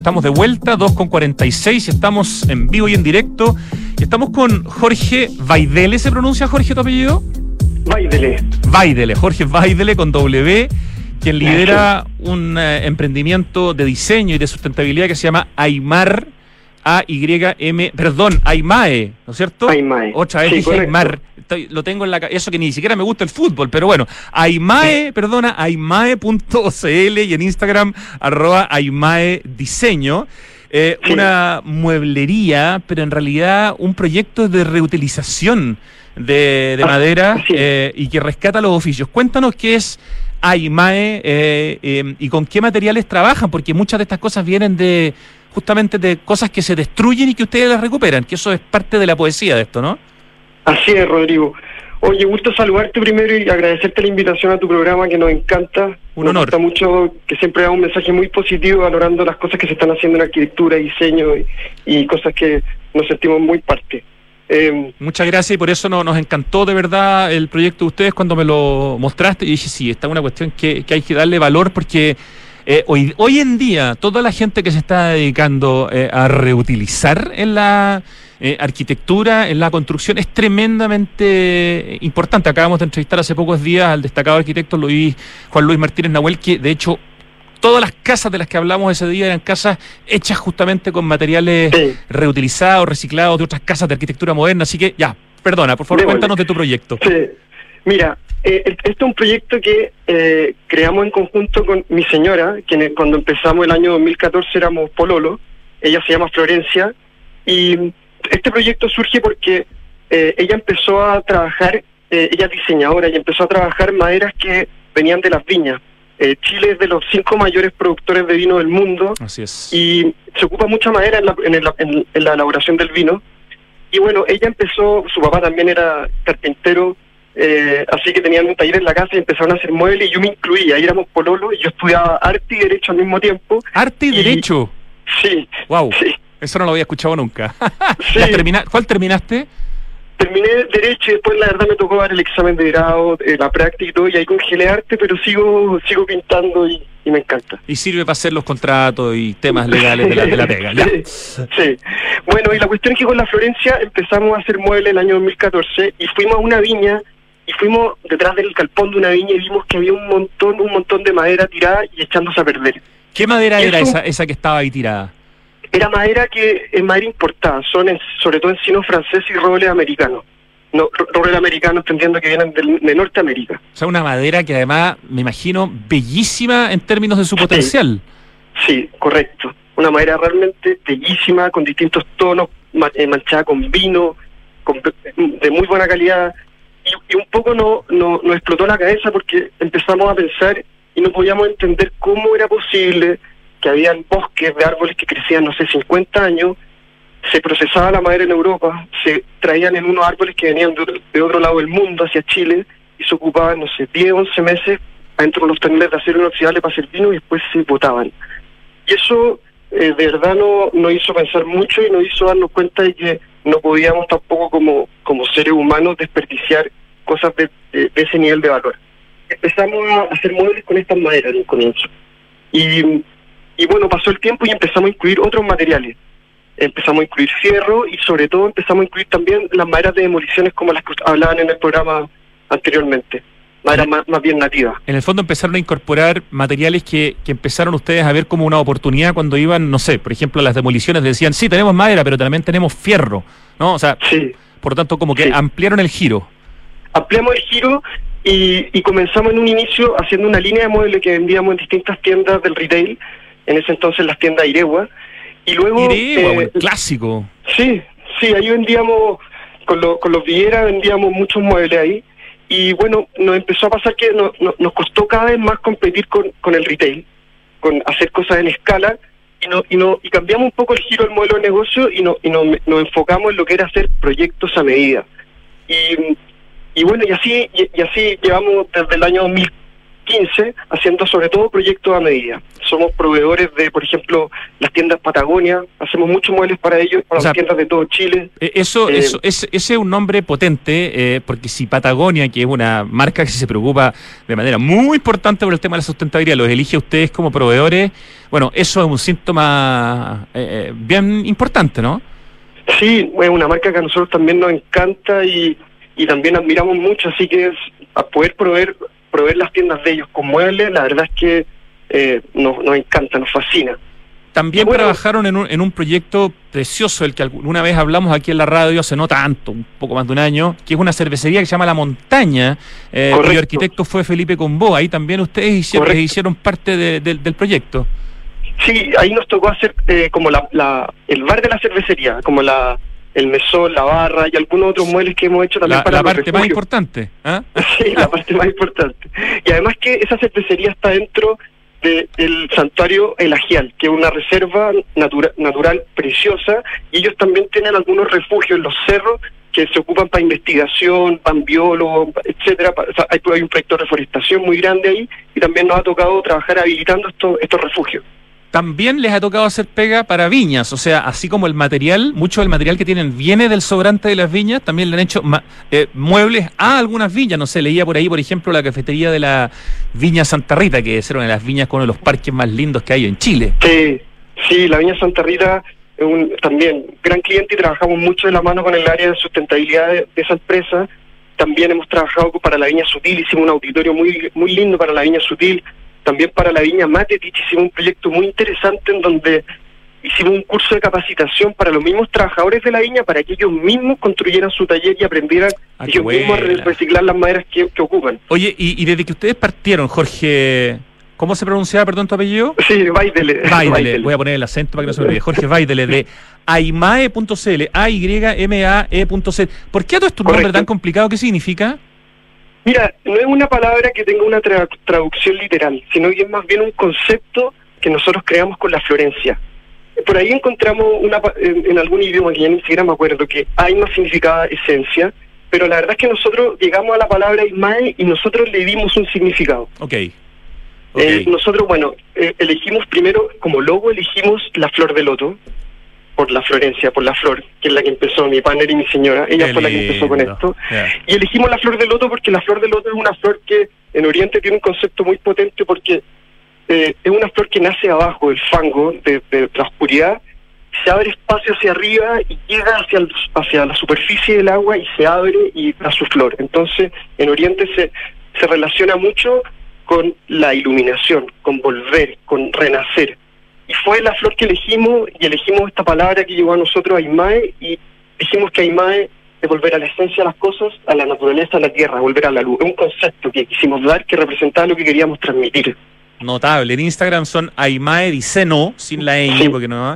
Estamos de vuelta, 2:46, estamos en vivo y en directo. Estamos con Jorge Vaidele, ¿se pronuncia Jorge tu apellido? Vaidele, Jorge Vaidele con W, quien lidera un emprendimiento de diseño y de sustentabilidad que se llama Aymar, Aymae, ¿no es cierto? Aymae. Otra vez sí, dije correcto. Aymar, lo tengo en eso que ni siquiera me gusta el fútbol, pero bueno, Aymae, aymae.cl y en Instagram @aymaediseño. Una mueblería, pero en realidad un proyecto de reutilización de madera y que rescata los oficios. Cuéntanos qué es Aymae y con qué materiales trabajan, porque muchas de estas cosas vienen justamente de cosas que se destruyen y que ustedes las recuperan, que eso es parte de la poesía de esto, ¿no? Así es, Rodrigo. Oye, gusto saludarte primero y agradecerte la invitación a tu programa, que nos encanta. Un honor. Nos gusta mucho que siempre da un mensaje muy positivo valorando las cosas que se están haciendo en arquitectura, diseño y cosas que nos sentimos muy parte. Muchas gracias, y por eso nos encantó de verdad el proyecto de ustedes cuando me lo mostraste. Y dije, sí, esta es una cuestión que hay que darle valor, porque hoy en día toda la gente que se está dedicando a reutilizar en la arquitectura, en la construcción, es tremendamente importante. Acabamos de entrevistar hace pocos días al destacado arquitecto Juan Luis Martínez Nahuel, que de hecho todas las casas de las que hablamos ese día eran casas hechas justamente con materiales reutilizados, reciclados de otras casas de arquitectura moderna. Así que ya, perdona, por favor, cuéntanos de tu proyecto. Sí. Mira, este es un proyecto que creamos en conjunto con mi señora, quien cuando empezamos el año 2014 éramos pololo. Ella se llama Florencia, y este proyecto surge porque ella empezó a trabajar, ella es diseñadora, y empezó a trabajar maderas que venían de las viñas. Chile es de los 5 mayores productores de vino del mundo. Así es. Y se ocupa mucha madera en la elaboración del vino. Y bueno, ella empezó, su papá también era carpintero, así que tenían un taller en la casa y empezaron a hacer muebles, y yo me incluía. Ahí éramos pololo y yo estudiaba arte y derecho al mismo tiempo. ¿Arte y derecho? Sí. Wow. Sí. Eso no lo había escuchado nunca. Sí. ¿Cuál terminaste? Terminé derecho y después la verdad me tocó dar el examen de grado, la práctica y todo, y ahí congelé arte, pero sigo pintando y me encanta. Y sirve para hacer los contratos y temas legales de la pega. Ya. Sí. Bueno, y la cuestión es que con la Florencia empezamos a hacer muebles el año 2014 y fuimos a una viña, y fuimos detrás del galpón de una viña y vimos que había un montón de madera tirada y echándose a perder. ¿Qué madera era esa que estaba ahí tirada? Era madera que es madera importada, sobre todo encino francés y roble americano. No, roble americano entendiendo que vienen de Norteamérica. O sea, una madera que además, me imagino, bellísima en términos de su potencial. Sí, correcto. Una madera realmente bellísima, con distintos tonos, manchada con vino, de muy buena calidad. Y un poco nos explotó la cabeza porque empezamos a pensar y no podíamos entender cómo era posible que habían bosques de árboles que crecían, 50 años, se procesaba la madera en Europa, se traían en unos árboles que venían de otro lado del mundo, hacia Chile, y se ocupaban, 10, 11 meses adentro de los toneles de acero inoxidable para hacer vino, y después se botaban. Y eso de verdad nos hizo pensar mucho y nos hizo darnos cuenta de que no podíamos tampoco como seres humanos desperdiciar cosas de ese nivel de valor. Empezamos a hacer muebles con estas maderas en un comienzo. Y bueno, pasó el tiempo y empezamos a incluir otros materiales. Empezamos a incluir fierro y sobre todo empezamos a incluir también las maderas de demoliciones como las que hablaban en el programa anteriormente. Maderas más bien nativas. En el fondo empezaron a incorporar materiales que empezaron ustedes a ver como una oportunidad cuando iban, no sé, por ejemplo, a las demoliciones decían, sí, tenemos madera, pero también tenemos fierro, ¿no? O sea, por lo tanto, como que ampliaron el giro. Ampliamos el giro y comenzamos en un inicio haciendo una línea de muebles que vendíamos en distintas tiendas del retail, en ese entonces las tiendas Iregua, y luego... Iregua, clásico. Sí, ahí vendíamos, con los Villera vendíamos muchos muebles ahí, y bueno, nos empezó a pasar que nos costó cada vez más competir con el retail, con hacer cosas en escala, y cambiamos un poco el giro del modelo de negocio y nos enfocamos en lo que era hacer proyectos a medida. Y bueno, y así llevamos desde el año 2015 2015 haciendo sobre todo proyectos a medida. Somos proveedores de, por ejemplo, las tiendas Patagonia, hacemos muchos muebles para ellos, para las tiendas de todo Chile. Ese es un nombre potente, porque si Patagonia, que es una marca que se preocupa de manera muy importante por el tema de la sustentabilidad, los elige a ustedes como proveedores, bueno, eso es un síntoma bien importante, ¿no? Sí, es una marca que a nosotros también nos encanta y también admiramos mucho, así que a poder proveer las tiendas de ellos con muebles, la verdad es que nos encanta, nos fascina. También trabajaron en un proyecto precioso, el que alguna vez hablamos aquí en la radio, hace no tanto, un poco más de un año, que es una cervecería que se llama La Montaña, cuyo arquitecto fue Felipe Combó. Ahí también ustedes hicieron parte del proyecto. Sí, ahí nos tocó hacer como el bar de la cervecería, como el mesón, la barra y algunos otros muebles que hemos hecho también para la parte más importante. ¿Ah? Sí, la parte más importante. Y además que esa cervecería está dentro del santuario El Ajial, que es una reserva natural preciosa, y ellos también tienen algunos refugios en los cerros que se ocupan para investigación, para biólogos, etcétera. O sea, hay un proyecto de reforestación muy grande ahí, y también nos ha tocado trabajar habilitando estos refugios. También les ha tocado hacer pega para viñas, o sea, así como el material, mucho del material que tienen viene del sobrante de las viñas, también le han hecho muebles a algunas viñas. No sé, leía por ahí, por ejemplo, la cafetería de la Viña Santa Rita, que es una de las viñas con uno de los parques más lindos que hay en Chile. Sí, la Viña Santa Rita es también gran cliente y trabajamos mucho de la mano con el área de sustentabilidad de esa empresa. También hemos trabajado para la Viña Sutil, hicimos un auditorio muy lindo para la Viña Sutil. También para la Viña Matetich hicimos un proyecto muy interesante en donde hicimos un curso de capacitación para los mismos trabajadores de la viña para que ellos mismos construyeran su taller y aprendieran ellos mismos a reciclar las maderas que ocupan. Oye, y desde que ustedes partieron, Jorge, ¿cómo se pronunciaba, perdón, tu apellido? Sí, Vaidele. Voy a poner el acento para que no se me olvide. Jorge Vaidele, de aymae.cl, AYMAE.cl. ¿Por qué todo esto un nombre tan complicado? ¿Qué significa? Mira, no es una palabra que tenga una traducción literal, sino que es más bien un concepto que nosotros creamos con la Florencia. Por ahí encontramos en algún idioma que ya ni siquiera me acuerdo, que Aima significaba esencia, pero la verdad es que nosotros llegamos a la palabra Aymae y nosotros le dimos un significado. Okay. Nosotros, elegimos primero, como logo, elegimos la flor de loto, por la Florencia, por la flor, que es la que empezó mi partner y mi señora. Ella fue la que empezó con esto. Y elegimos la flor de loto porque la flor de loto es una flor que en Oriente tiene un concepto muy potente porque es una flor que nace abajo del fango, de la oscuridad, se abre espacio hacia arriba y llega hacia la superficie del agua y se abre y da su flor. Entonces, en Oriente se relaciona mucho con la iluminación, con volver, con renacer. Y fue la flor que elegimos, y elegimos esta palabra que llegó a nosotros, Aymae, y dijimos que Aymae es volver a la esencia de las cosas, a la naturaleza, a la tierra, volver a la luz. Es un concepto que quisimos dar que representaba lo que queríamos transmitir. Notable. En Instagram son Aymae Diceno, sin la ñ, porque no,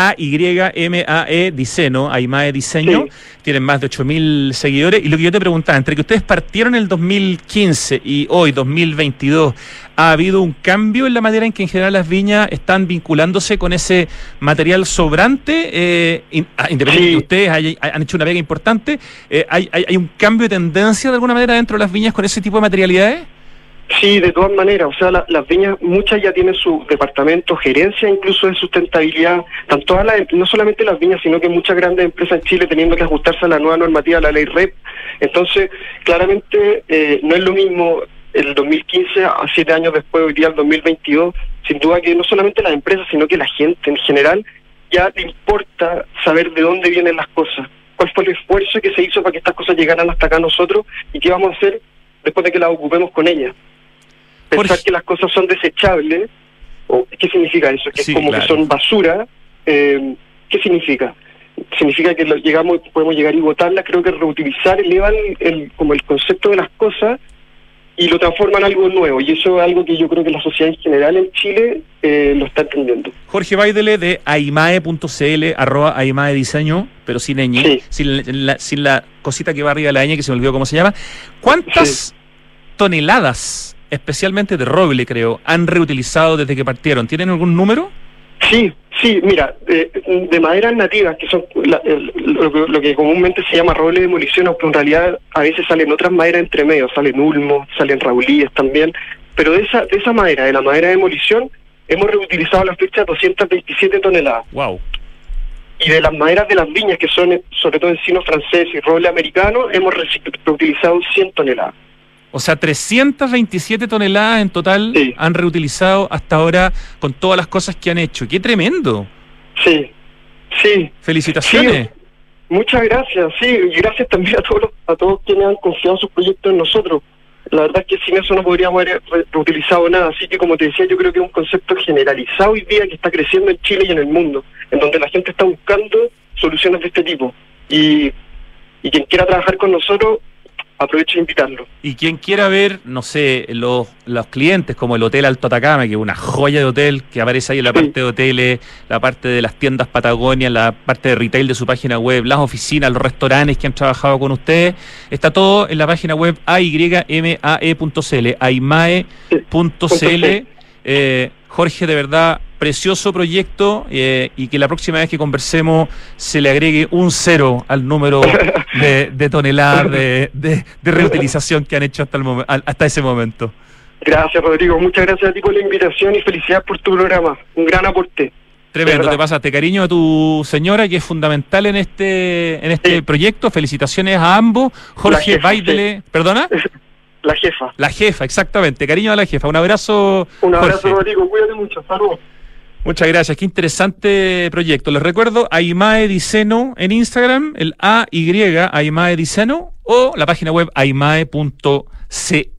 AYMAE Diceno, Aymae Diseño. Sí. Tienen más de 8.000 seguidores. Y lo que yo te preguntaba, entre que ustedes partieron en el 2015 y hoy, 2022, ¿ha habido un cambio en la manera en que en general las viñas están vinculándose con ese material sobrante? Independientemente de que ustedes han hecho una pega importante, ¿hay un cambio de tendencia de alguna manera dentro de las viñas con ese tipo de materialidades? Sí, de todas maneras, o sea, las viñas, muchas ya tienen su departamento, gerencia incluso de sustentabilidad, no solamente las viñas, sino que muchas grandes empresas en Chile teniendo que ajustarse a la nueva normativa de la ley REP. Entonces, claramente no es lo mismo el 2015 a 7 años después, hoy día el 2022, sin duda que no solamente las empresas, sino que la gente en general ya le importa saber de dónde vienen las cosas, cuál fue el esfuerzo que se hizo para que estas cosas llegaran hasta acá nosotros y qué vamos a hacer después de que las ocupemos con ellas. Pensar que las cosas son desechables, ¿qué significa eso? Que es como que son basura, ¿qué significa? Significa que podemos llegar y botarlas. Creo que reutilizar eleva como el concepto de las cosas y lo transforma en algo nuevo, y eso es algo que yo creo que la sociedad en general en Chile lo está entendiendo. Jorge Vaidele de aymae.cl, @aymae diseño, pero sin ñ, sin la cosita que va arriba de la ñ, que se me olvidó cómo se llama. ¿Cuántas toneladas, especialmente de roble, creo, han reutilizado desde que partieron? ¿Tienen algún número? Sí, mira, de maderas nativas, que son lo que comúnmente se llama roble de demolición, aunque en realidad a veces salen otras maderas entre medio, salen ulmos, salen raulíes también, pero de esa madera, de la madera de demolición, hemos reutilizado a la fecha 227 toneladas. Wow. Y de las maderas de las viñas, que son sobre todo encino francés y roble americano, hemos reutilizado 100 toneladas. O sea, 327 toneladas en total Sí. han reutilizado hasta ahora con todas las cosas que han hecho. ¡Qué tremendo! Sí, sí. Felicitaciones. Sí, muchas gracias, sí, y gracias también a todos quienes han confiado sus proyectos en nosotros. La verdad es que sin eso no podríamos haber reutilizado nada, así que como te decía, yo creo que es un concepto generalizado hoy día que está creciendo en Chile y en el mundo, en donde la gente está buscando soluciones de este tipo. Y quien quiera trabajar con nosotros, aprovecho de invitarlo. Y quien quiera ver, no sé, los clientes como el Hotel Alto Atacama, que es una joya de hotel, que aparece ahí en la parte de hoteles, la parte de las tiendas Patagonia, la parte de retail de su página web, las oficinas, los restaurantes que han trabajado con ustedes, está todo en la página web aymae.cl, aymae.cl. Jorge, de verdad, precioso proyecto, y que la próxima vez que conversemos se le agregue un 0 al número de toneladas de reutilización que han hecho hasta ese momento. Gracias, Rodrigo. Muchas gracias a ti por la invitación y felicidades por tu programa. Un gran aporte. Tremendo, te pasaste cariño a tu señora, que es fundamental en este proyecto. Felicitaciones a ambos. Jorge Baidele, sí. ¿Perdona? La jefa. La jefa, exactamente. Cariño a la jefa. Un abrazo. Un abrazo, Rodrigo. Cuídate mucho. Saludos. Muchas gracias. Qué interesante proyecto. Les recuerdo, Aymae Diceno en Instagram, el AY, Aymae Diceno, o la página web aymae.cl.